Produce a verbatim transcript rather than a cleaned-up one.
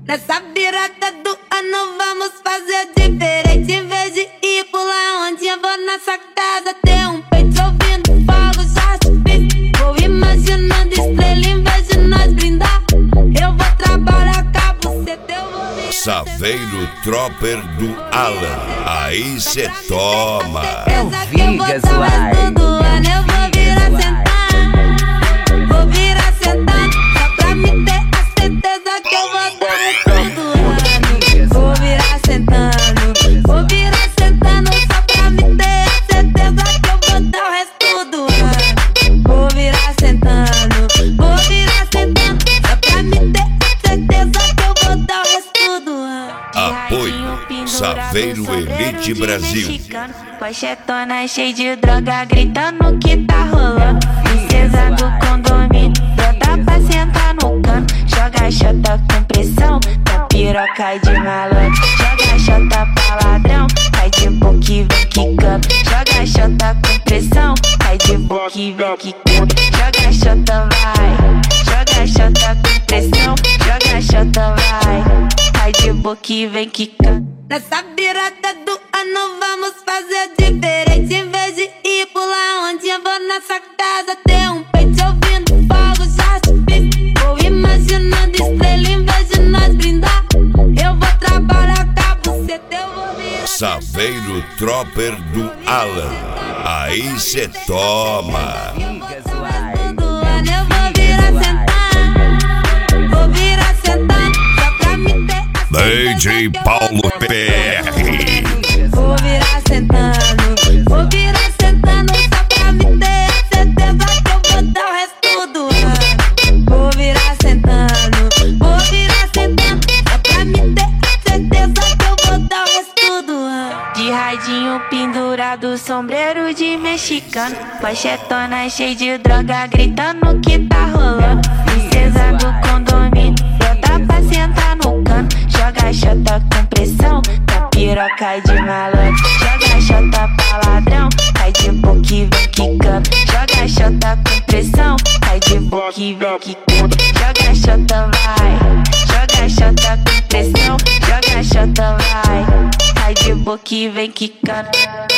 Nessa virada do ano vamos fazer diferente. Em vez de ir pular onde eu vou nessa casa ter um peito ouvindo fogo, já subi. Vou imaginando estrela em vez de nós brindar. Eu vou trabalhar com você, eu vou vir. Saveiro Tropper do Alan, aí cê toma. Eu vou dar o resto do ano, eu vou virar sentar. Vou virar sentar, só pra me ter a certeza que eu vou dar o resto do ano. Vou virar sentando, vou virar sentando, só pra me ter a certeza que eu vou dar o resto do ano. Vou virar sentando, vou virar sentando, só pra me ter a certeza que eu vou dar o resto do ano. Apoio Saveiro Elite Brasil. Pochetona cheia de droga, gritando que tá rolando. Princesa do condomínio, pronta pra sentar no cano. Joga xota com pressão, da piroca de malandro. Joga xota pra ladrão, cai de boca e vem quicando. Joga xota com pressão, cai de boca e vem quicando. Joga xota vai, joga xota com pressão. Joga xota vai, cai de boca e vem quicando. Nessa virada do ano vamos fazer diferente. Em vez de ir pular onde eu vou nessa casa ter um peito ouvindo fogo, já subi. Vou imaginando estrela em vez de nós brindar. Eu vou trabalhar com você, eu vou vir. Saveiro Tropper do Alan, aí cê toma. Eu vou virar sentar, vou virar sentar, só pra me ter a D J Paulo P R. Vou virar sentando, vou virar sentando, só pra me ter a certeza que eu vou dar o resto do ano. Vou virar sentando, vou virar sentando, só pra me ter a certeza que eu vou dar o resto do ano. De radinho pendurado, sombreiro de mexicano. Pochetona cheia de droga, gritando que tá rolando. Princesa do condomínio, pronta pra sentar no cano. Joga xota com pressão, da piroca de malandro. Joga xota pra ladrão, cai de boca e vem quicando. Joga xota com pressão, cai de boca e vem quicando. Joga xota vai, joga xota com pressão. Joga xota vai, cai de boca e vem quicando.